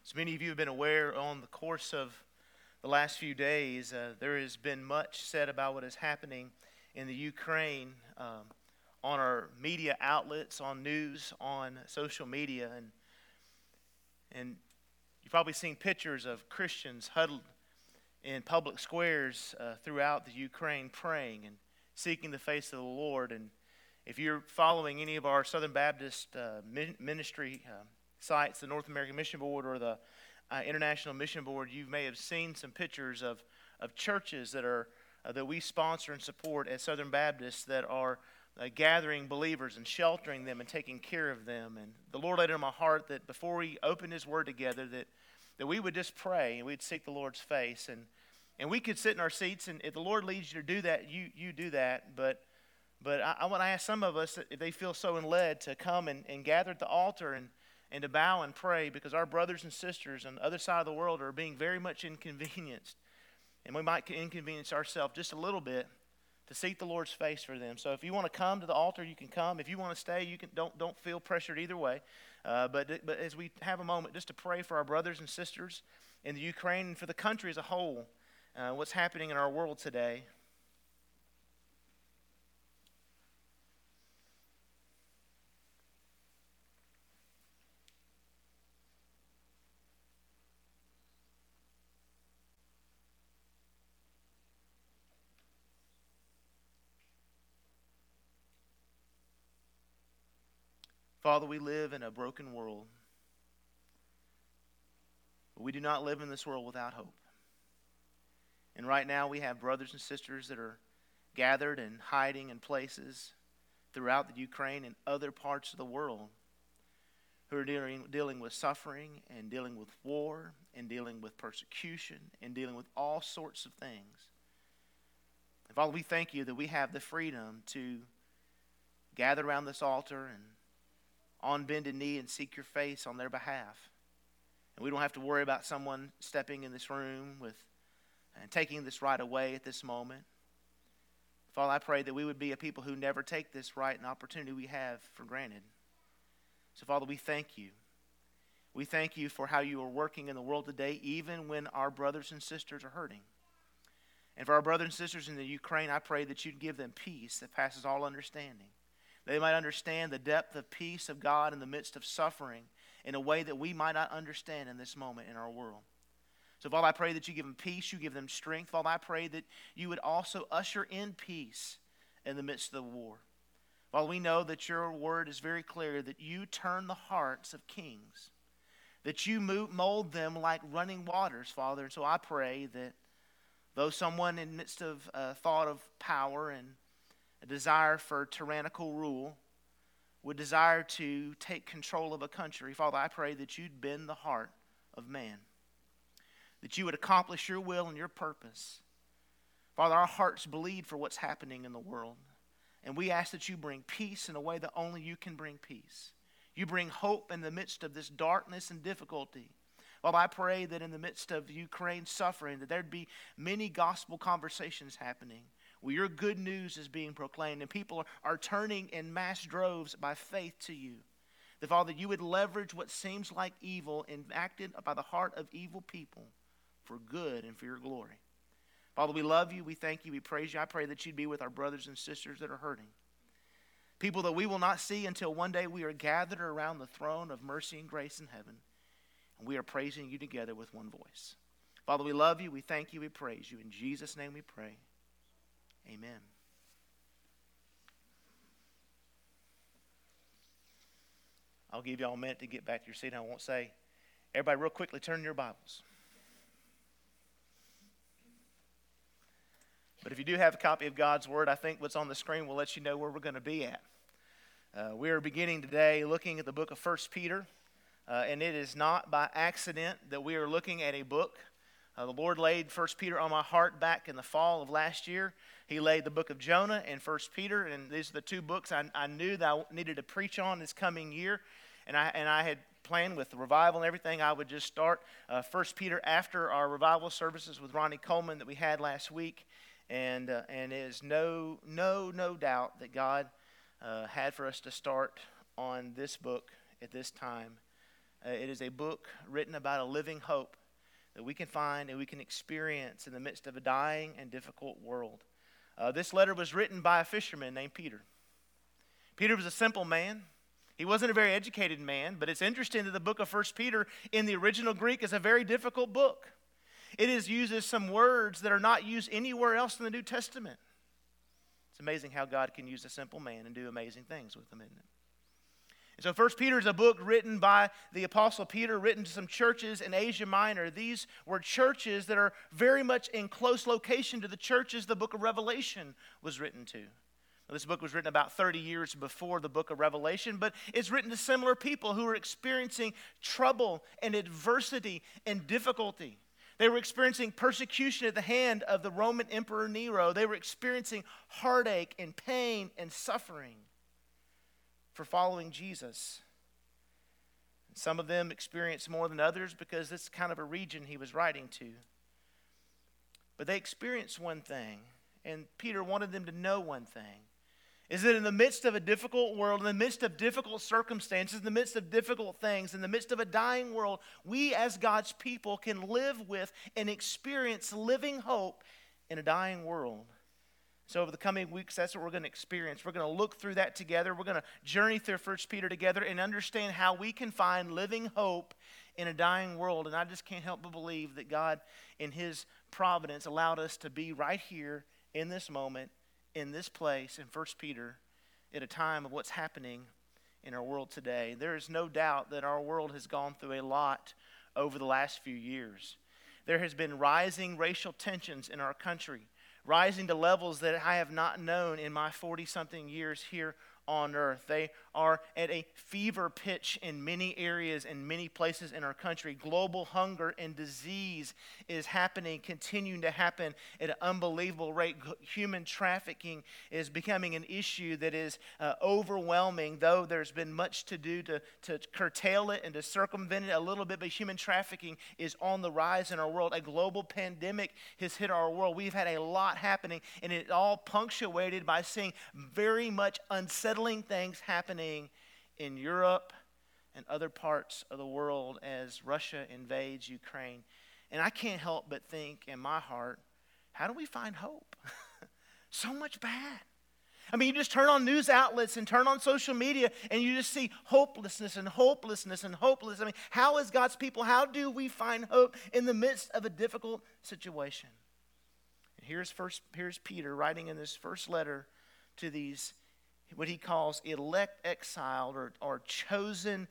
As many of you have been aware, on the course of the last few days, there has been much said about what is happening in the Ukraine on our media outlets, on news, on social media, and you've probably seen pictures of Christians huddled in public squares throughout the Ukraine praying and seeking the face of the Lord. And if you're following any of our Southern Baptist ministry sites, the North American Mission Board or the International Mission Board, you may have seen some pictures of churches that we sponsor and support as Southern Baptists that are gathering believers and sheltering them and taking care of them. And the Lord laid it on my heart that before we open His Word together, that we would just pray and we'd seek the Lord's face. And we could sit in our seats, and if the Lord leads you to do that, you do that. But I want to ask some of us if they feel so led to come and gather at the altar and to bow and pray, because our brothers and sisters on the other side of the world are being very much inconvenienced. And we might inconvenience ourselves just a little bit to seek the Lord's face for them. So if you want to come to the altar, you can come. If you want to stay, you can. Don't feel pressured either way. But as we have a moment just to pray for our brothers and sisters in the Ukraine and for the country as a whole, what's happening in our world today. Father, we live in a broken world. But we do not live in this world without hope. And right now we have brothers and sisters that are gathered and hiding in places throughout the Ukraine and other parts of the world who are dealing with suffering and dealing with war and dealing with persecution and dealing with all sorts of things. And Father, we thank you that we have the freedom to gather around this altar and on bended knee and seek your face on their behalf. And we don't have to worry about someone stepping in this room and taking this right away at this moment. Father, I pray that we would be a people who never take this right and opportunity we have for granted. So Father, we thank you. We thank you for how you are working in the world today, even when our brothers and sisters are hurting. And for our brothers and sisters in the Ukraine, I pray that you'd give them peace that passes all understanding. They might understand the depth of peace of God in the midst of suffering in a way that we might not understand in this moment in our world. So, Father, I pray that you give them peace, you give them strength. Father, I pray that you would also usher in peace in the midst of the war. Father, we know that your word is very clear that you turn the hearts of kings, that you mold them like running waters, Father. And so I pray that though someone in the midst of thought of power and a desire for tyrannical rule would desire to take control of a country, Father, I pray that you'd bend the heart of man, that you would accomplish your will and your purpose. Father, our hearts bleed for what's happening in the world, and we ask that you bring peace in a way that only you can bring peace. You bring hope in the midst of this darkness and difficulty. Father, I pray that in the midst of Ukraine's suffering, that there'd be many gospel conversations happening, where your good news is being proclaimed and people are turning in mass droves by faith to you. That, Father, you would leverage what seems like evil enacted by the heart of evil people for good and for your glory. Father, we love you, we thank you, we praise you. I pray that you'd be with our brothers and sisters that are hurting. People that we will not see until one day we are gathered around the throne of mercy and grace in heaven. And we are praising you together with one voice. Father, we love you, we thank you, we praise you. In Jesus' name we pray. Amen. I'll give y'all a minute to get back to your seat. I won't say, everybody real quickly turn your Bibles. But if you do have a copy of God's Word, I think what's on the screen will let you know where we're going to be at. We are beginning today looking at the book of 1 Peter. And it is not by accident that we are looking at a book. The Lord laid 1 Peter on my heart back in the fall of last year. He laid the book of Jonah and 1 Peter, and these are the two books I knew that I needed to preach on this coming year. And I had planned with the revival and everything, I would just start 1 Peter after our revival services with Ronnie Coleman that we had last week. And it is no doubt that God had for us to start on this book at this time It is a book written about a living hope that we can find and we can experience in the midst of a dying and difficult world. This letter was written by a fisherman named Peter. Peter was a simple man. He wasn't a very educated man, but it's interesting that the book of 1 Peter in the original Greek is a very difficult book. It uses some words that are not used anywhere else in the New Testament. It's amazing how God can use a simple man and do amazing things with him, isn't it? And so 1 Peter is a book written by the Apostle Peter, written to some churches in Asia Minor. These were churches that are very much in close location to the churches the book of Revelation was written to. Now, this book was written about 30 years before the book of Revelation, but it's written to similar people who are experiencing trouble and adversity and difficulty. They were experiencing persecution at the hand of the Roman Emperor Nero. They were experiencing heartache and pain and suffering for following Jesus. And some of them experienced more than others because this is kind of a region he was writing to. But they experienced one thing, and Peter wanted them to know one thing, is that in the midst of a difficult world, in the midst of difficult circumstances, in the midst of difficult things, in the midst of a dying world, we as God's people can live with and experience living hope in a dying world. So over the coming weeks, that's what we're going to experience. We're going to look through that together. We're going to journey through 1 Peter together and understand how we can find living hope in a dying world. And I just can't help but believe that God, in His providence, allowed us to be right here in this moment, in this place, in 1 Peter, at a time of what's happening in our world today. There is no doubt that our world has gone through a lot over the last few years. There has been rising racial tensions in our country, rising to levels that I have not known in my 40-something years here on earth. They are at a fever pitch in many areas and many places in our country. Global hunger and disease is happening, continuing to happen at an unbelievable rate. Human trafficking is becoming an issue that is overwhelming, though there's been much to do to curtail it and to circumvent it a little bit, but human trafficking is on the rise in our world. A global pandemic has hit our world. We've had a lot happening, and it's all punctuated by seeing very much unsettling things happening in Europe and other parts of the world as Russia invades Ukraine. And I can't help but think in my heart, how do we find hope? So much bad. I mean, you just turn on news outlets and turn on social media and you just see hopelessness and hopelessness and hopelessness. I mean, how is God's people, how do we find hope in the midst of a difficult situation? And here's Peter writing in this first letter to these what he calls elect exiled or chosen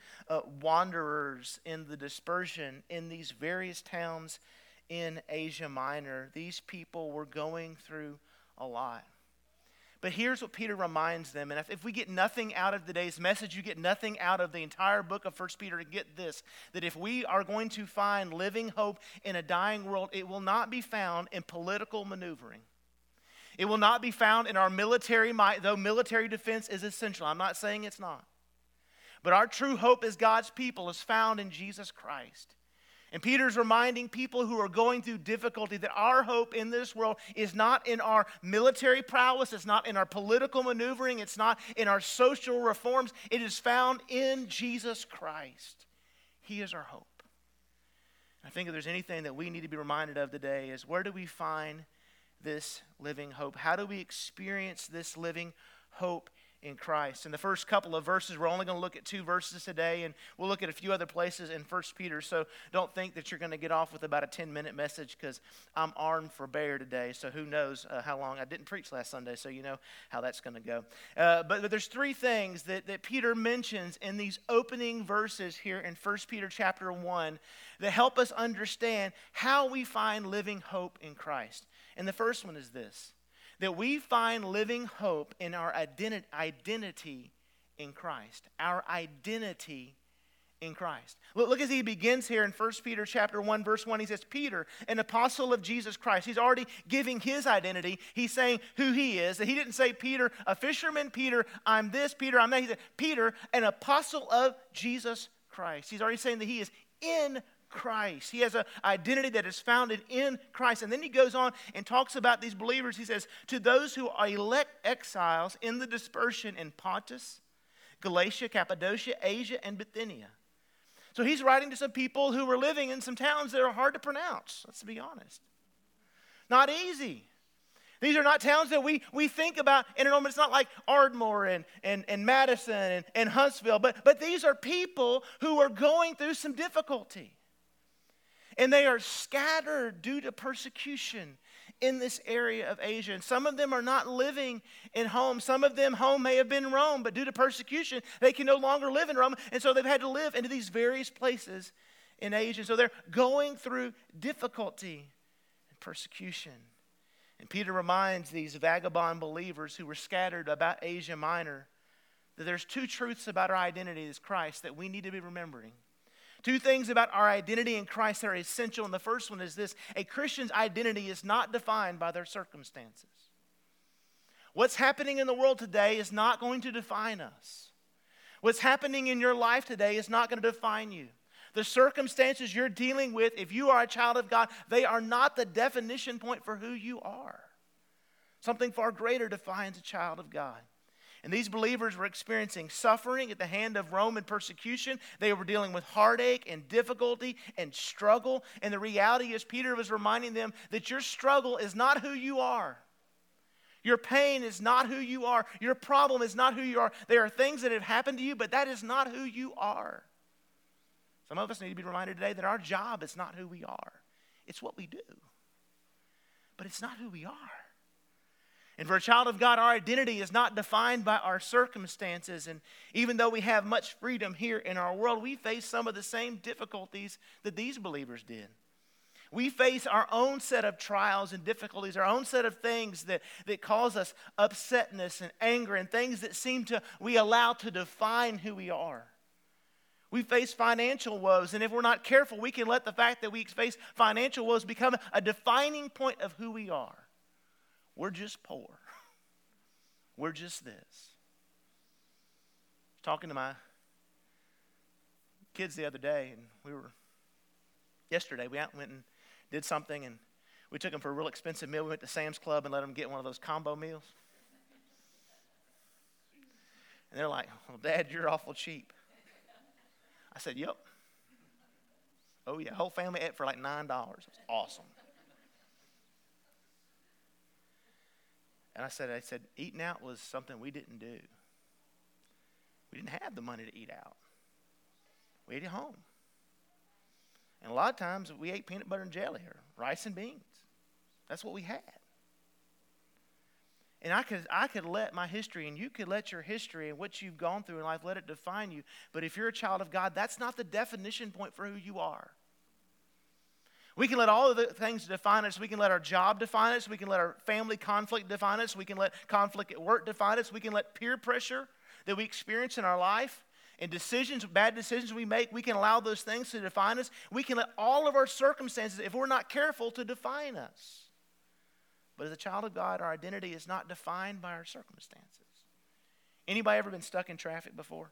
wanderers in the dispersion in these various towns in Asia Minor. These people were going through a lot. But here's what Peter reminds them, and if we get nothing out of today's message, you get nothing out of the entire book of 1 Peter, to get this, that if we are going to find living hope in a dying world, it will not be found in political maneuvering. It will not be found in our military might, though military defense is essential. I'm not saying it's not. But our true hope as God's people is found in Jesus Christ. And Peter's reminding people who are going through difficulty that our hope in this world is not in our military prowess, it's not in our political maneuvering, it's not in our social reforms. It is found in Jesus Christ. He is our hope. I think if there's anything that we need to be reminded of today is, where do we find this living hope? How do we experience this living hope in Christ? In the first couple of verses, we're only going to look at 2 verses today, and we'll look at a few other places in 1 Peter, so don't think that you're going to get off with about a 10-minute message, because I'm armed for bear today, so who knows how long. I didn't preach last Sunday, so you know how that's going to go. But there's 3 things that Peter mentions in these opening verses here in 1 Peter chapter 1 that help us understand how we find living hope in Christ. And the first one is this, that we find living hope in our identity in Christ. Our identity in Christ. Look as he begins here in 1 Peter chapter 1, verse 1. He says, Peter, an apostle of Jesus Christ. He's already giving his identity. He's saying who he is. He didn't say, Peter, a fisherman. Peter, I'm this. Peter, I'm that. He said, Peter, an apostle of Jesus Christ. He's already saying that he is in Christ. He has an identity that is founded in Christ. And then he goes on and talks about these believers. He says, to those who are elect exiles in the dispersion in Pontus, Galatia, Cappadocia, Asia, and Bithynia. So he's writing to some people who were living in some towns that are hard to pronounce. Let's be honest. Not easy. These are not towns that we think about in a moment. It's not like Ardmore and Madison and Huntsville. But these are people who are going through some difficulty. And they are scattered due to persecution in this area of Asia. And some of them are not living in home. Some of them, home may have been Rome, but due to persecution, they can no longer live in Rome. And so they've had to live into these various places in Asia. So they're going through difficulty and persecution. And Peter reminds these vagabond believers who were scattered about Asia Minor that there's two truths about our identity as Christ that we need to be remembering. Two things about our identity in Christ that are essential. And the first one is this: a Christian's identity is not defined by their circumstances. What's happening in the world today is not going to define us. What's happening in your life today is not going to define you. The circumstances you're dealing with, if you are a child of God, they are not the definition point for who you are. Something far greater defines a child of God. And these believers were experiencing suffering at the hand of Roman persecution. They were dealing with heartache and difficulty and struggle. And the reality is, Peter was reminding them that your struggle is not who you are. Your pain is not who you are. Your problem is not who you are. There are things that have happened to you, but that is not who you are. Some of us need to be reminded today that our job is not who we are. It's what we do. But it's not who we are. And for a child of God, our identity is not defined by our circumstances. And even though we have much freedom here in our world, we face some of the same difficulties that these believers did. We face our own set of trials and difficulties, our own set of things that cause us upsetness and anger and things that we allow to define who we are. We face financial woes, and if we're not careful, we can let the fact that we face financial woes become a defining point of who we are. We're just poor. We're just this. I was talking to my kids the other day, and yesterday we went and did something, and we took them for a real expensive meal. We went to Sam's Club and let them get one of those combo meals. And they're like, "Well, Dad, you're awful cheap." I said, "Yep." "Oh, yeah, whole family ate for like $9. It's awesome." And I said, eating out was something we didn't do. We didn't have the money to eat out. We ate at home. And a lot of times we ate peanut butter and jelly or rice and beans. That's what we had. And I could let my history, and you could let your history and what you've gone through in life, let it define you. But if you're a child of God, that's not the definition point for who you are. We can let all of the things define us. We can let our job define us. We can let our family conflict define us. We can let conflict at work define us. We can let peer pressure that we experience in our life and bad decisions we make, we can allow those things to define us. We can let all of our circumstances, if we're not careful, to define us. But as a child of God, our identity is not defined by our circumstances. Anybody ever been stuck in traffic before?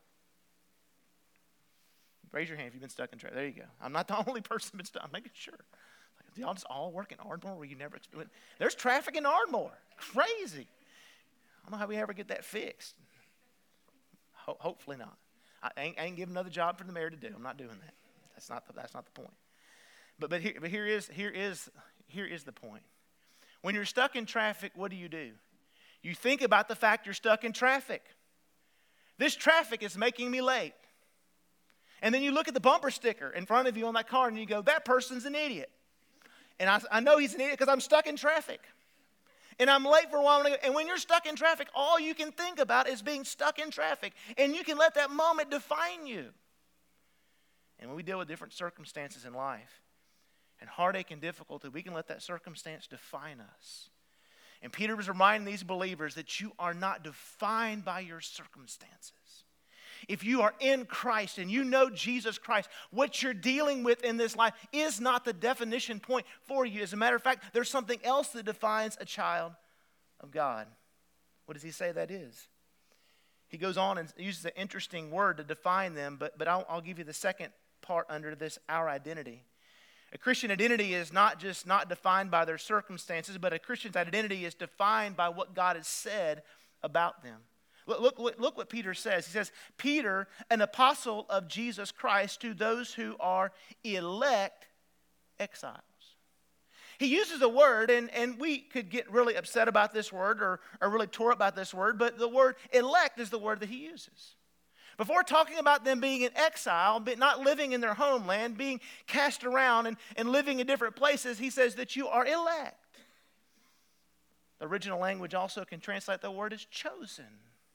Raise your hand if you've been stuck in traffic. There you go. I'm not the only person been stuck. I'm making sure. Like, do y'all just all work in Ardmore where you never experience? There's traffic in Ardmore. Crazy. I don't know how we ever get that fixed. Hopefully not. I ain't giving another job for the mayor to do. I'm not doing that. That's not the point. But here is the point. When you're stuck in traffic, what do? You think about the fact you're stuck in traffic. This traffic is making me late. And then you look at the bumper sticker in front of you on that car and you go, that person's an idiot. And I know he's an idiot because I'm stuck in traffic. And I'm late for a while. And when you're stuck in traffic, all you can think about is being stuck in traffic. And you can let that moment define you. And when we deal with different circumstances in life and heartache and difficulty, we can let that circumstance define us. And Peter was reminding these believers that you are not defined by your circumstances. If you are in Christ and you know Jesus Christ, what you're dealing with in this life is not the definition point for you. As a matter of fact, there's something else that defines a child of God. What does he say that is? He goes on and uses an interesting word to define them, but I'll give you the second part under this, our identity. A Christian identity is not defined by their circumstances, but a Christian's identity is defined by what God has said about them. Look what Peter says. He says, Peter, an apostle of Jesus Christ, to those who are elect exiles. He uses a word, and we could get really upset about this word or really tore up about this word, but the word elect is the word that he uses. Before talking about them being in exile, but not living in their homeland, being cast around and living in different places, he says that you are elect. The original language also can translate the word as chosen.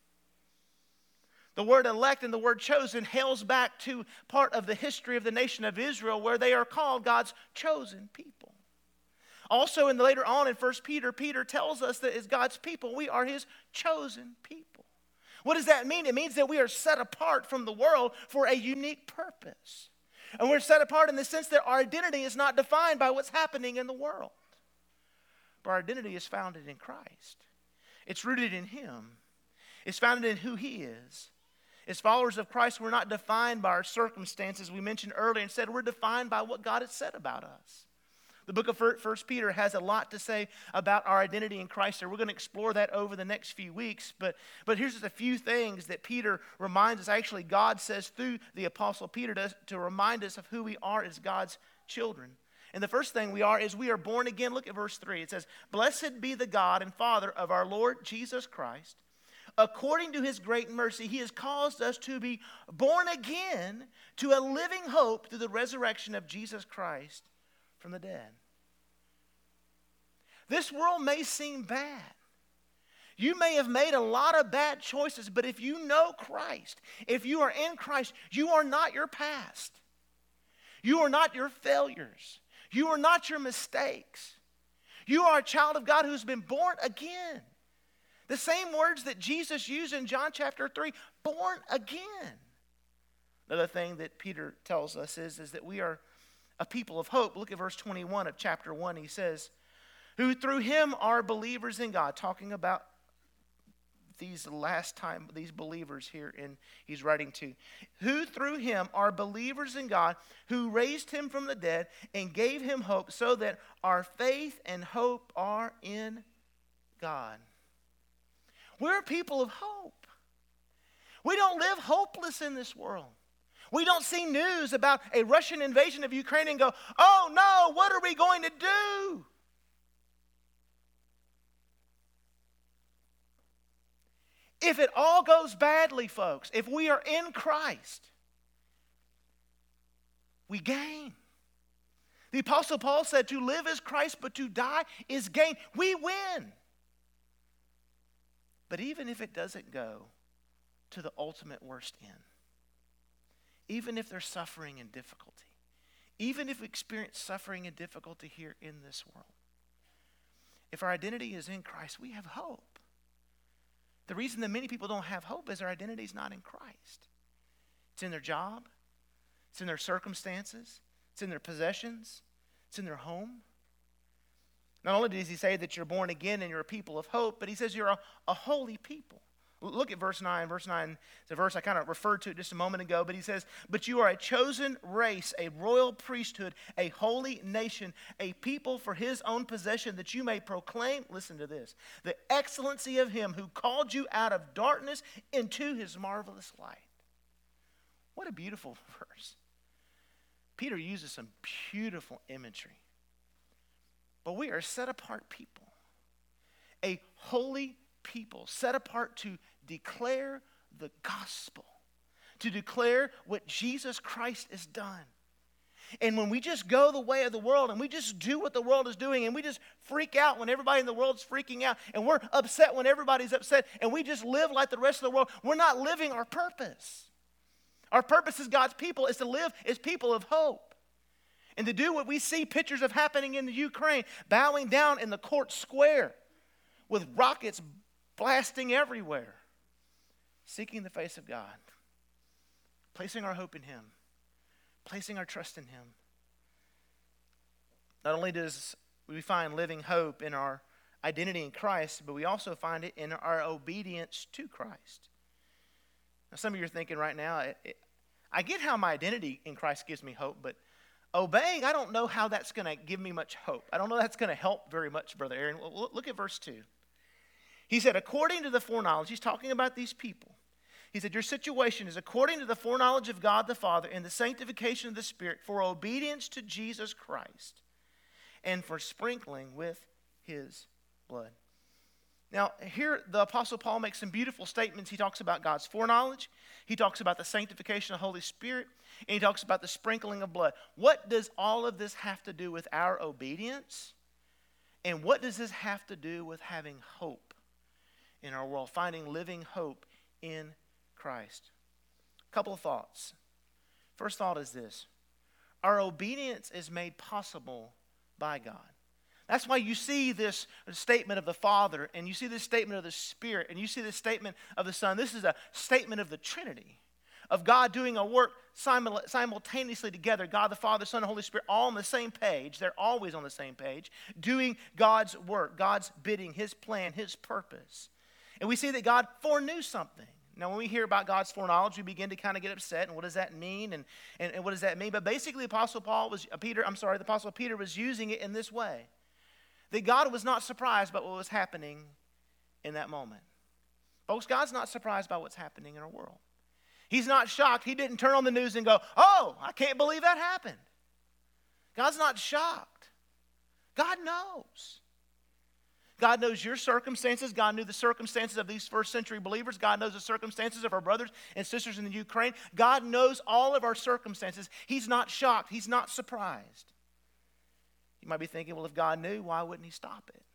The word elect and the word chosen hails back to part of the history of the nation of Israel where they are called God's chosen people. Also, later on in 1 Peter, Peter tells us that as God's people, we are his chosen people. What does that mean? It means that we are set apart from the world for a unique purpose. And we're set apart in the sense that our identity is not defined by what's happening in the world. But our identity is founded in Christ. It's rooted in him. It's founded in who he is. As followers of Christ, we're not defined by our circumstances. We mentioned earlier and said we're defined by what God has said about us. The book of 1 Peter has a lot to say about our identity in Christ, and we're going to explore that over the next few weeks. But here's just a few things that Peter reminds us. Actually, God says through the Apostle Peter to remind us of who we are as God's children. And the first thing we are is we are born again. Look at verse 3. It says, "Blessed be the God and Father of our Lord Jesus Christ. According to his great mercy, he has caused us to be born again to a living hope through the resurrection of Jesus Christ from the dead." This world may seem bad. You may have made a lot of bad choices, but if you know Christ, if you are in Christ, you are not your past. You are not your failures. You are not your mistakes. You are a child of God who's been born again. The same words that Jesus used in John chapter 3, born again. Another thing that Peter tells us is that we are a people of hope. Look at verse 21 of chapter 1. He says, "Who through him are believers in God," talking about these believers here, and he's writing to, "who through him are believers in God, who raised him from the dead and gave him hope, so that our faith and hope are in God." We're people of hope. We don't live hopeless in this world. We don't see news about a Russian invasion of Ukraine and go, "Oh no, what are we going to do?" If it all goes badly, folks, if we are in Christ, we gain. The Apostle Paul said to live is Christ, but to die is gain. We win. But even if it doesn't go to the ultimate worst end, even if there's suffering and difficulty, even if we experience suffering and difficulty here in this world, if our identity is in Christ, we have hope. The reason that many people don't have hope is their identity is not in Christ. It's in their job. It's in their circumstances. It's in their possessions. It's in their home. Not only does he say that you're born again and you're a people of hope, but he says you're a holy people. Look at verse 9. Verse 9 is a verse I kind of referred to just a moment ago, but he says, "But you are a chosen race, a royal priesthood, a holy nation, a people for his own possession, that you may proclaim," listen to this, "the excellency of him who called you out of darkness into his marvelous light." What a beautiful verse. Peter uses some beautiful imagery. But we are set apart people, a holy people, set apart to declare the gospel, to declare what Jesus Christ has done. And when we just go the way of the world and we just do what the world is doing and we just freak out when everybody in the world is freaking out and we're upset when everybody's upset and we just live like the rest of the world, we're not living our purpose. Our purpose as God's people is to live as people of hope and to do what we see pictures of happening in the Ukraine, bowing down in the court square with rockets blasting everywhere, seeking the face of God, placing our hope in him, placing our trust in him. Not only does we find living hope in our identity in Christ, but we also find it in our obedience to Christ. Now, some of you are thinking right now, I get how my identity in Christ gives me hope, but obeying, I don't know how that's going to give me much hope. I don't know that's going to help very much, Brother Aaron. Look at verse 2. He said, according to the foreknowledge, he's talking about these people. He said, your situation is according to the foreknowledge of God the Father and the sanctification of the Spirit for obedience to Jesus Christ and for sprinkling with his blood. Now, here the Apostle Paul makes some beautiful statements. He talks about God's foreknowledge. He talks about the sanctification of the Holy Spirit. And he talks about the sprinkling of blood. What does all of this have to do with our obedience? And what does this have to do with having hope in our world, finding living hope in Christ? A couple of thoughts. First thought is this. Our obedience is made possible by God. That's why you see this statement of the Father, and you see this statement of the Spirit, and you see this statement of the Son. This is a statement of the Trinity, of God doing a work simultaneously together. God the Father, Son, and Holy Spirit, all on the same page. They're always on the same page, doing God's work, God's bidding, his plan, his purpose. And we see that God foreknew something. Now, when we hear about God's foreknowledge, we begin to kind of get upset. And what does that mean? And what does that mean? But basically, the Apostle Peter was using it in this way. That God was not surprised by what was happening in that moment. Folks, God's not surprised by what's happening in our world. He's not shocked. He didn't turn on the news and go, oh, I can't believe that happened. God's not shocked. God knows. God knows your circumstances. God knew the circumstances of these first century believers. God knows the circumstances of our brothers and sisters in the Ukraine. God knows all of our circumstances. He's not shocked. He's not surprised. You might be thinking, well, if God knew, why wouldn't he stop it?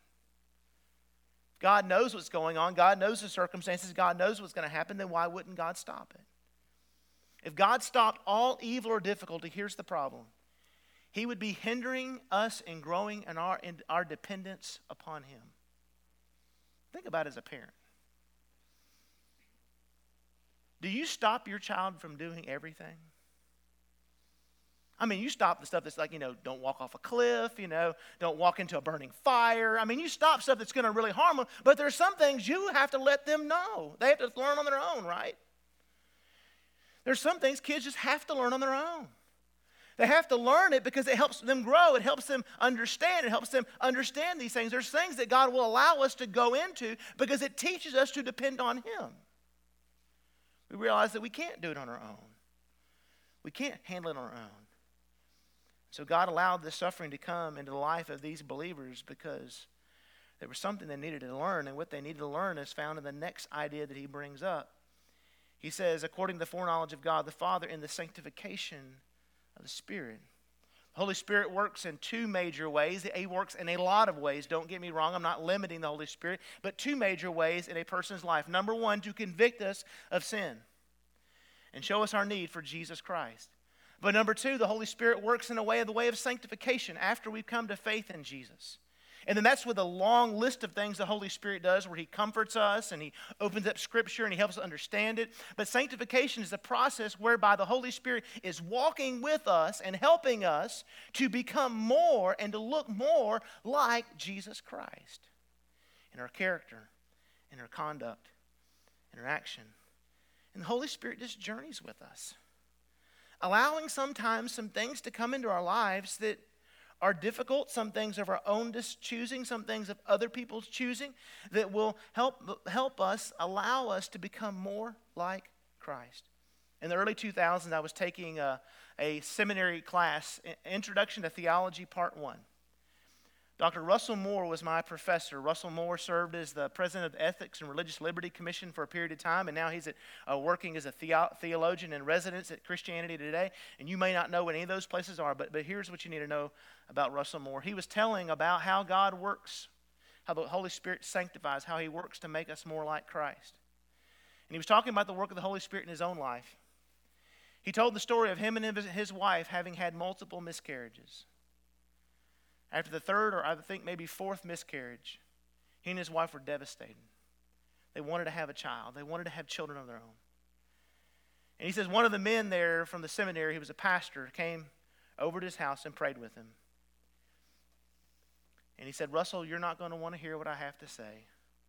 God knows what's going on. God knows the circumstances. God knows what's going to happen. Then why wouldn't God stop it? If God stopped all evil or difficulty, here's the problem. He would be hindering us in growing in our dependence upon him. Think about it as a parent. Do you stop your child from doing everything? I mean, you stop the stuff that's like, don't walk off a cliff, don't walk into a burning fire. I mean, you stop stuff that's going to really harm them, but there's some things you have to let them know. They have to learn on their own, right? There's some things kids just have to learn on their own. They have to learn it because it helps them grow. It helps them understand. It helps them understand these things. There's things that God will allow us to go into because it teaches us to depend on him. We realize that we can't do it on our own. We can't handle it on our own. So God allowed this suffering to come into the life of these believers because there was something they needed to learn, and what they needed to learn is found in the next idea that he brings up. He says, according to the foreknowledge of God the Father in the sanctification of the Spirit. The Holy Spirit works in two major ways. He works in a lot of ways. Don't get me wrong. I'm not limiting the Holy Spirit, but two major ways in a person's life. Number one, to convict us of sin and show us our need for Jesus Christ. But number two, the Holy Spirit works in the way of sanctification after we've come to faith in Jesus. And then that's with a long list of things the Holy Spirit does where he comforts us and he opens up Scripture and he helps us understand it. But sanctification is the process whereby the Holy Spirit is walking with us and helping us to become more and to look more like Jesus Christ in our character, in our conduct, in our action. And the Holy Spirit just journeys with us, allowing sometimes some things to come into our lives that are difficult, some things of our own choosing, some things of other people's choosing, that will help us, allow us to become more like Christ. In the early 2000s, I was taking a seminary class, Introduction to Theology, Part 1. Dr. Russell Moore was my professor. Russell Moore served as the president of the Ethics and Religious Liberty Commission for a period of time, and now he's working as a theologian in residence at Christianity Today. And you may not know what any of those places are, but here's what you need to know about Russell Moore. He was telling about how God works, how the Holy Spirit sanctifies, how he works to make us more like Christ. And he was talking about the work of the Holy Spirit in his own life. He told the story of him and his wife having had multiple miscarriages. After the third, or I think maybe fourth miscarriage, he and his wife were devastated. They wanted to have a child. They wanted to have children of their own. And he says one of the men there from the seminary, he was a pastor, came over to his house and prayed with him. And he said, Russell, you're not going to want to hear what I have to say,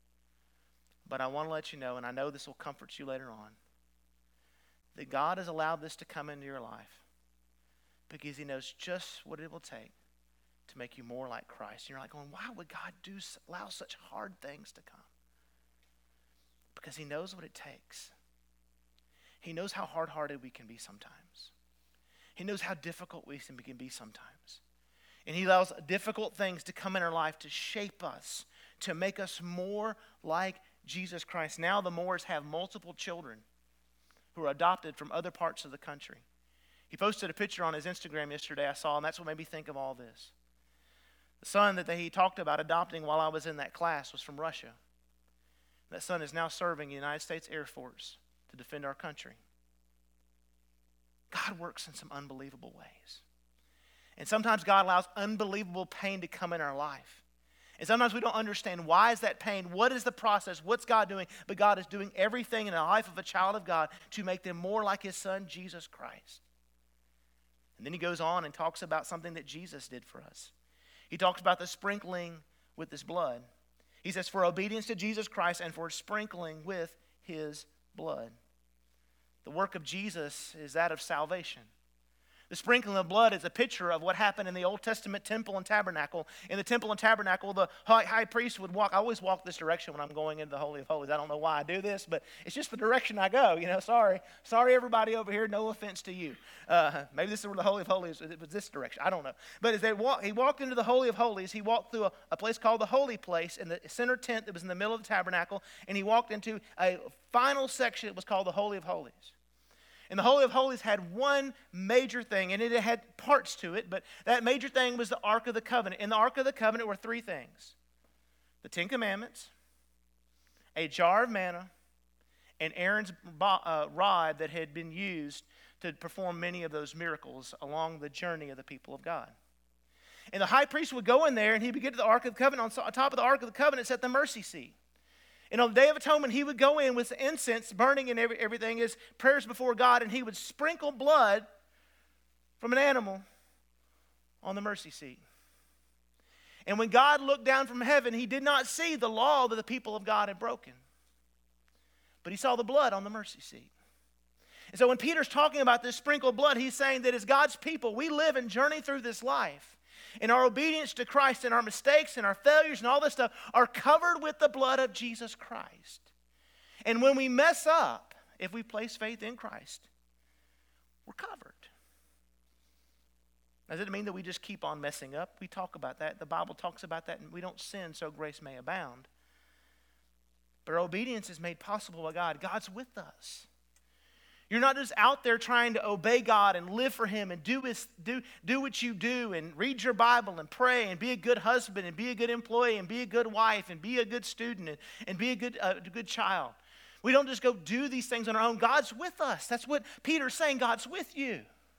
but I want to let you know, and I know this will comfort you later on, that God has allowed this to come into your life because he knows just what it will take to make you more like Christ. And you're like going, why would God allow such hard things to come? because he knows what it takes. He knows how hard-hearted we can be sometimes. He knows how difficult we can be sometimes. And he allows difficult things to come in our life to shape us, to make us more like Jesus Christ. Now the Moores have multiple children who are adopted from other parts of the country. He posted a picture on his Instagram yesterday I saw, and that's what made me think of all this. The son that he talked about adopting while I was in that class was from Russia. That son is now serving in the United States Air Force to defend our country. God works in some unbelievable ways. And sometimes God allows unbelievable pain to come in our life. And sometimes we don't understand, why is that pain? What is the process? What's God doing? But God is doing everything in the life of a child of God to make them more like his son, Jesus Christ. And then he goes on and talks about something that Jesus did for us. He talks about the sprinkling with his blood. He says, for obedience to Jesus Christ and for sprinkling with his blood. The work of Jesus is that of salvation. The sprinkling of blood is a picture of what happened in the Old Testament temple and tabernacle. In the temple and tabernacle, the high priest would walk. I always walk this direction when I'm going into the Holy of Holies. I don't know why I do this, but it's just the direction I go. Sorry everybody over here. No offense to you. Maybe this is where the Holy of Holies was this direction. I don't know. But as he walked into the Holy of Holies, he walked through a place called the Holy Place in the center tent that was in the middle of the tabernacle, and he walked into a final section that was called the Holy of Holies. And the Holy of Holies had one major thing, and it had parts to it, but that major thing was the Ark of the Covenant. In the Ark of the Covenant were three things: the Ten Commandments, a jar of manna, and Aaron's rod that had been used to perform many of those miracles along the journey of the people of God. And the high priest would go in there, and he would get to the Ark of the Covenant. On top of the Ark of the Covenant sat the mercy seat. And on the Day of Atonement, he would go in with incense burning and everything, his prayers before God, and he would sprinkle blood from an animal on the mercy seat. And when God looked down from heaven, he did not see the law that the people of God had broken, but he saw the blood on the mercy seat. And so when Peter's talking about this sprinkled blood, he's saying that as God's people, we live and journey through this life. And our obedience to Christ and our mistakes and our failures and all this stuff are covered with the blood of Jesus Christ. And when we mess up, if we place faith in Christ, we're covered. Does it mean that we just keep on messing up? We talk about that. The Bible talks about that, and we don't sin so grace may abound. But our obedience is made possible by God. God's with us. You're not just out there trying to obey God and live for him and do what you do and read your Bible and pray and be a good husband and be a good employee and be a good wife and be a good student and be a good child. We don't just go do these things on our own. God's with us. That's what Peter's saying. God's with you.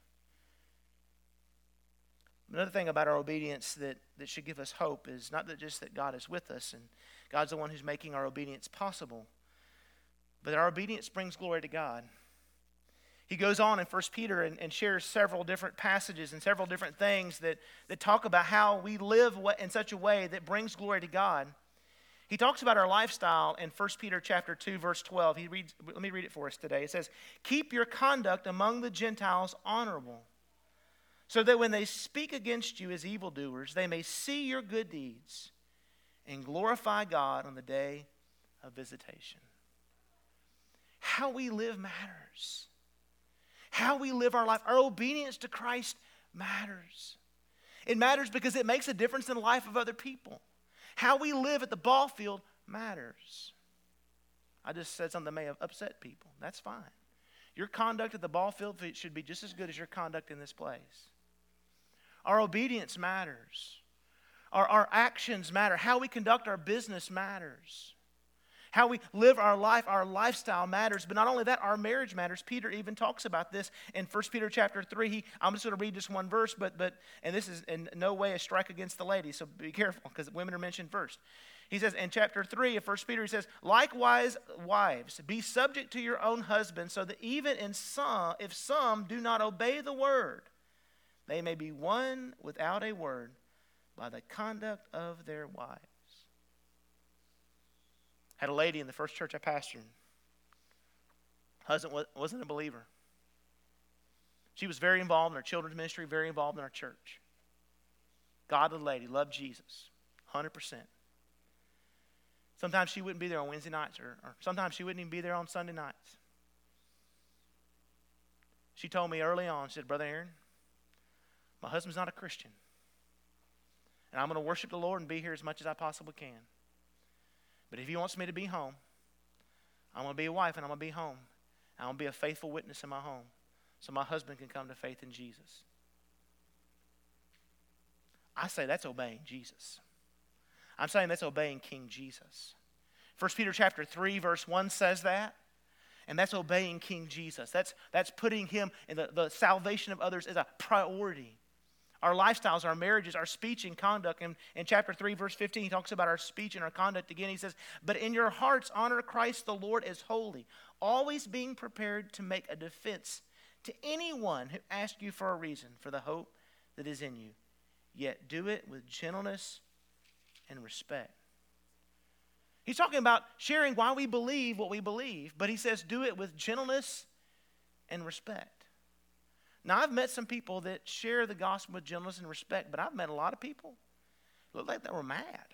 Another thing about our obedience that should give us hope is not just that God is with us and God's the one who's making our obedience possible, but our obedience brings glory to God. He goes on in 1 Peter and shares several different passages and several different things that talk about how we live in such a way that brings glory to God. He talks about our lifestyle in 1 Peter chapter 2, verse 12. Let me read it for us today. It says, keep your conduct among the Gentiles honorable, so that when they speak against you as evildoers, they may see your good deeds and glorify God on the day of visitation. How we live matters. How we live our life, our obedience to Christ matters. It matters because it makes a difference in the life of other people. How we live at the ball field matters. I just said something that may have upset people. That's fine. Your conduct at the ball field should be just as good as your conduct in this place. Our obedience matters. Our actions matter. How we conduct our business matters. How we live our life, our lifestyle matters. But not only that, our marriage matters. Peter even talks about this in 1 Peter chapter 3. I'm just going to read this one verse, and this is in no way a strike against the ladies, so be careful because women are mentioned first. He says in chapter 3 of 1 Peter, he says, likewise, wives, be subject to your own husbands, so that even if some do not obey the word, they may be won without a word by the conduct of their wives. Had a lady in the first church I pastored. Husband wasn't a believer. She was very involved in our children's ministry, very involved in our church. Godly lady, loved Jesus, 100%. Sometimes she wouldn't be there on Wednesday nights, or sometimes she wouldn't even be there on Sunday nights. She told me early on, she said, Brother Aaron, my husband's not a Christian. And I'm going to worship the Lord and be here as much as I possibly can. But if he wants me to be home, I'm going to be a wife and I'm going to be home. I'm going to be a faithful witness in my home so my husband can come to faith in Jesus. I say that's obeying Jesus. I'm saying that's obeying King Jesus. 1 Peter chapter 3 verse 1 says that. And that's obeying King Jesus. That's putting him in the salvation of others as a priority. Our lifestyles, our marriages, our speech and conduct. In chapter 3, verse 15, he talks about our speech and our conduct again. He says, but in your hearts honor Christ the Lord as holy, always being prepared to make a defense to anyone who asks you for a reason for the hope that is in you. Yet do it with gentleness and respect. He's talking about sharing why we believe what we believe, but he says do it with gentleness and respect. Now, I've met some people that share the gospel with gentleness and respect, but I've met a lot of people who looked like they were mad.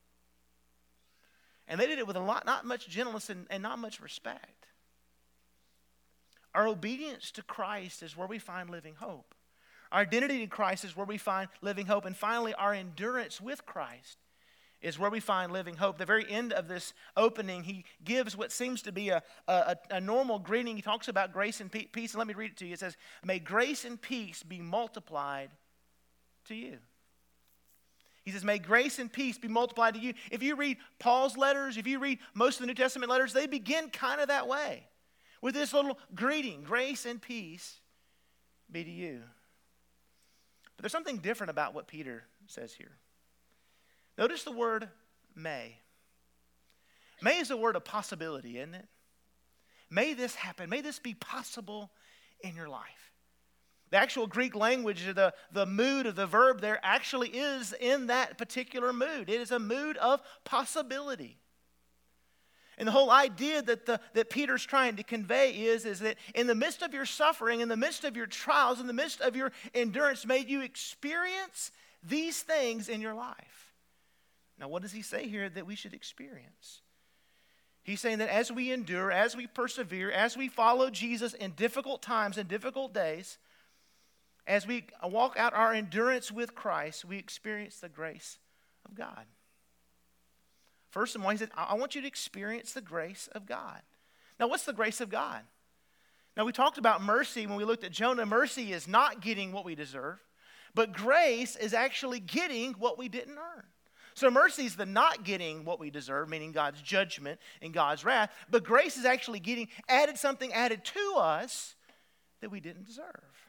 And they did it with not much gentleness and not much respect. Our obedience to Christ is where we find living hope. Our identity in Christ is where we find living hope. And finally, our endurance with Christ is where we find living hope. The very end of this opening, he gives what seems to be a normal greeting. He talks about grace and peace. And let me read it to you. It says, may grace and peace be multiplied to you. He says, may grace and peace be multiplied to you. If you read Paul's letters, if you read most of the New Testament letters, they begin kind of that way. With this little greeting, grace and peace be to you. But there's something different about what Peter says here. Notice the word may. May is a word of possibility, isn't it? May this happen. May this be possible in your life. The actual Greek language, the mood of the verb there actually is in that particular mood. It is a mood of possibility. And the whole idea that Peter's trying to convey is that in the midst of your suffering, in the midst of your trials, in the midst of your endurance, may you experience these things in your life. Now, what does he say here that we should experience? He's saying that as we endure, as we persevere, as we follow Jesus in difficult times and difficult days, as we walk out our endurance with Christ, we experience the grace of God. First of all, he said, I want you to experience the grace of God. Now, what's the grace of God? Now, we talked about mercy when we looked at Jonah. Mercy is not getting what we deserve, but grace is actually getting what we didn't earn. So mercy is the not getting what we deserve, meaning God's judgment and God's wrath, but grace is actually getting something added to us that we didn't deserve.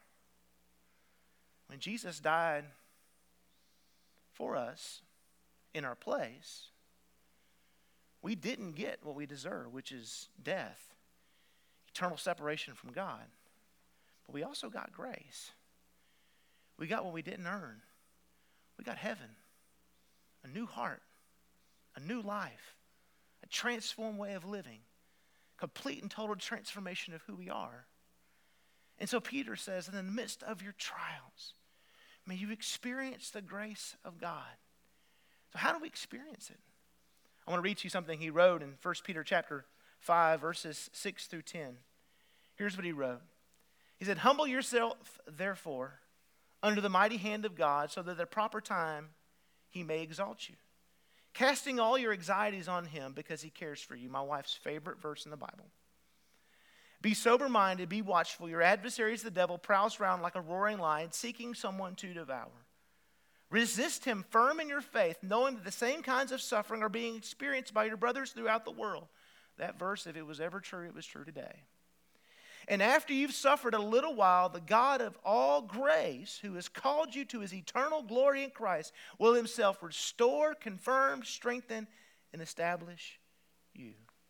When Jesus died for us in our place, we didn't get what we deserve, which is death, eternal separation from God. But we also got grace. We got what we didn't earn. We got heaven, a new heart, a new life, a transformed way of living, complete and total transformation of who we are. And so Peter says, in the midst of your trials, may you experience the grace of God. So how do we experience it? I want to read to you something he wrote in 1 Peter chapter 5, verses 6 through 10. Here's what he wrote. He said, humble yourself, therefore, under the mighty hand of God, so that at the proper time he may exalt you, casting all your anxieties on him because he cares for you. My wife's favorite verse in the Bible. Be sober-minded, be watchful. Your adversary, the devil, prowls around like a roaring lion, seeking someone to devour. Resist him firm in your faith, knowing that the same kinds of suffering are being experienced by your brothers throughout the world. That verse, if it was ever true, it was true today. And after you've suffered a little while, the God of all grace, who has called you to his eternal glory in Christ, will himself restore, confirm, strengthen, and establish you.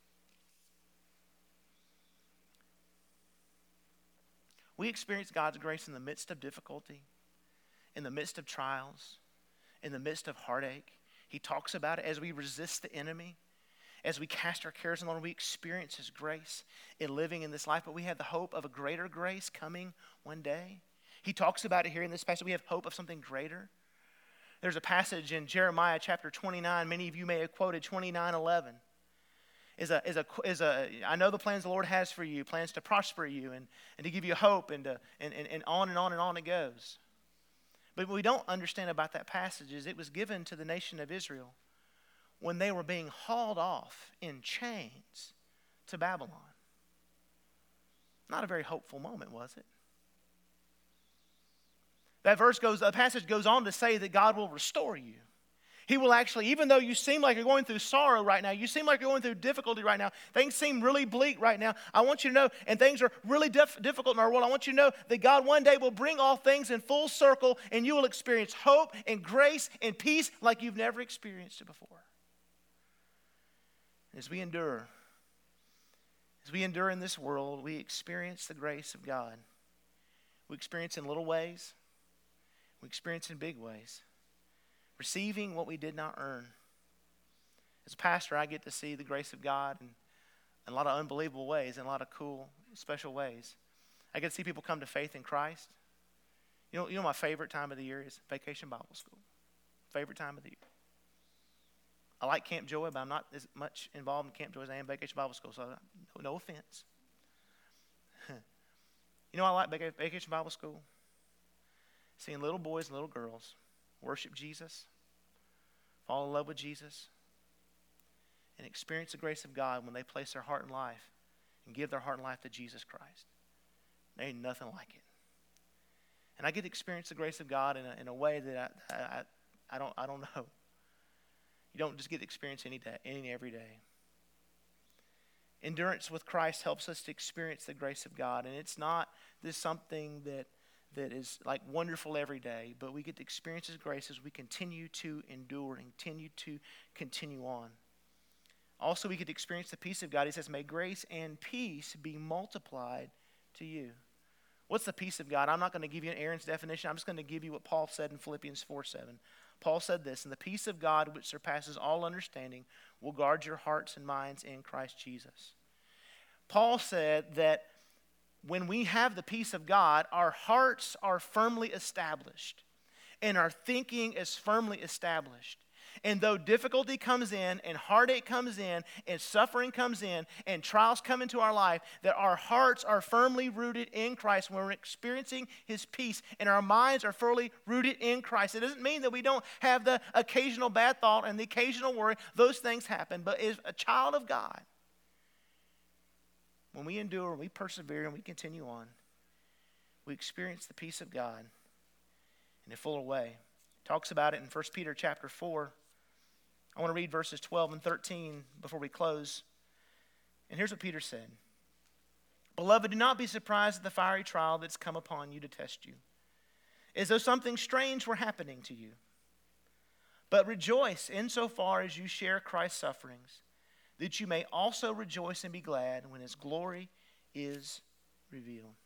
We experience God's grace in the midst of difficulty, in the midst of trials, in the midst of heartache. He talks about it as we resist the enemy. As we cast our cares on the Lord, we experience his grace in living in this life, but we have the hope of a greater grace coming one day. He talks about it here in this passage. We have hope of something greater. There's a passage in Jeremiah chapter 29. Many of you may have quoted 29:11. I know the plans the Lord has for you, plans to prosper you and to give you hope, and on and on and on it goes. But what we don't understand about that passage is it was given to the nation of Israel when they were being hauled off in chains to Babylon. Not a very hopeful moment, was it? The passage goes on to say that God will restore you. He will actually, even though you seem like you're going through sorrow right now, you seem like you're going through difficulty right now, things seem really bleak right now, I want you to know, and things are really difficult in our world, I want you to know that God one day will bring all things in full circle, and you will experience hope and grace and peace like you've never experienced it before. As we endure in this world, we experience the grace of God. We experience in little ways. We experience in big ways. Receiving what we did not earn. As a pastor, I get to see the grace of God in a lot of unbelievable ways, in a lot of cool, special ways. I get to see people come to faith in Christ. You know my favorite time of the year is Vacation Bible School. Favorite time of the year. I like Camp Joy, but I'm not as much involved in Camp Joy as I am Vacation Bible School, so no offense. You know I like Vacation Bible School? Seeing little boys and little girls worship Jesus, fall in love with Jesus, and experience the grace of God when they place their heart and life and give their heart and life to Jesus Christ. There ain't nothing like it. And I get to experience the grace of God in a way that I don't know. You don't just get to experience any every day. Endurance with Christ helps us to experience the grace of God, and it's not this something that is like wonderful every day, but we get to experience His grace as we continue to endure and continue on. Also, we get to experience the peace of God. He says, may grace and peace be multiplied to you. What's the peace of God? I'm not going to give you an Aaron's definition. I'm just going to give you what Paul said in Philippians 4:7. Paul said this, and the peace of God, which surpasses all understanding, will guard your hearts and minds in Christ Jesus. Paul said that when we have the peace of God, our hearts are firmly established and our thinking is firmly established. And though difficulty comes in and heartache comes in and suffering comes in and trials come into our life, that our hearts are firmly rooted in Christ when we're experiencing His peace and our minds are fully rooted in Christ. It doesn't mean that we don't have the occasional bad thought and the occasional worry. Those things happen. But as a child of God, when we endure and we persevere and we continue on, we experience the peace of God in a fuller way. It talks about it in 1 Peter chapter 4. I want to read verses 12 and 13 before we close. And here's what Peter said. Beloved, do not be surprised at the fiery trial that's come upon you to test you, as though something strange were happening to you. But rejoice insofar as you share Christ's sufferings, that you may also rejoice and be glad when His glory is revealed.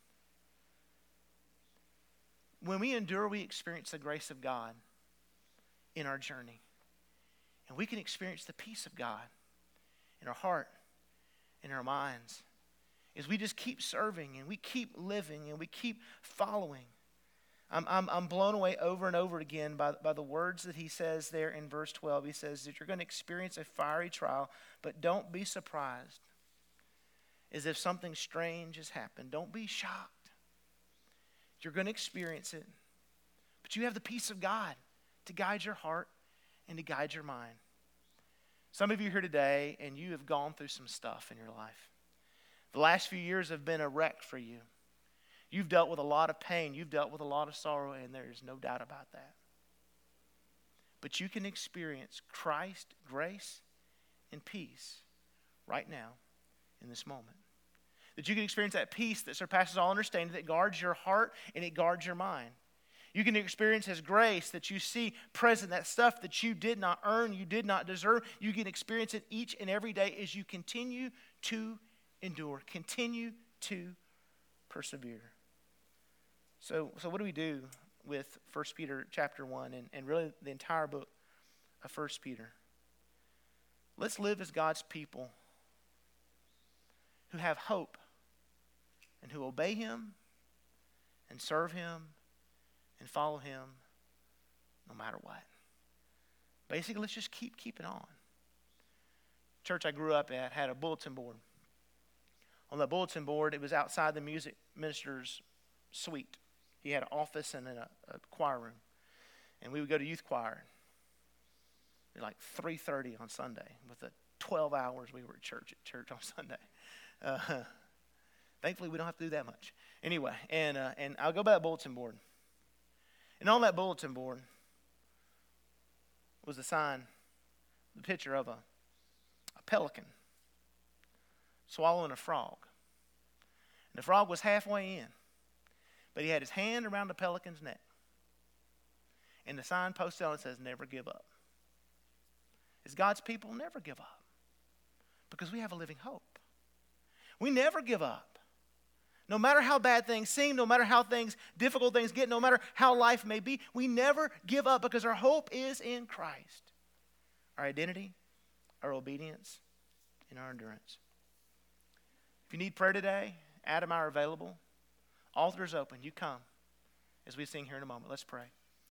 When we endure, we experience the grace of God in our journey. And we can experience the peace of God in our heart, in our minds, as we just keep serving and we keep living and we keep following. I'm blown away over and over again by the words that he says there in verse 12. He says that you're going to experience a fiery trial, but don't be surprised as if something strange has happened. Don't be shocked. You're going to experience it, but you have the peace of God to guide your heart and to guide your mind. Some of you here today, and you have gone through some stuff in your life. The last few years have been a wreck for you. You've dealt with a lot of pain. You've dealt with a lot of sorrow, and there is no doubt about that. But you can experience Christ, grace, and peace right now in this moment. That you can experience that peace that surpasses all understanding, that guards your heart and it guards your mind. You can experience His grace that you see present, that stuff that you did not earn, you did not deserve. You can experience it each and every day as you continue to endure, continue to persevere. So what do we do with 1 Peter chapter 1 and really the entire book of 1 Peter? Let's live as God's people who have hope and who obey Him and serve Him and follow Him no matter what. Basically, let's just keep it on. Church I grew up at had a bulletin board. On the bulletin board, it was outside the music minister's suite. He had an office and then a choir room. And we would go to youth choir. It was like 3:30 on Sunday. With the 12 hours we were at church on Sunday. Thankfully, we don't have to do that much. Anyway, and I'll go by that bulletin board. And on that bulletin board was a sign, the picture of a pelican swallowing a frog. And the frog was halfway in, but he had his hand around the pelican's neck. And the sign posted on it says, never give up. As God's people, never give up. Because we have a living hope. We never give up. No matter how bad things seem, no matter how difficult things get, no matter how life may be, we never give up because our hope is in Christ. Our identity, our obedience, and our endurance. If you need prayer today, Adam and I are available. Altar is open. You come as we sing here in a moment. Let's pray.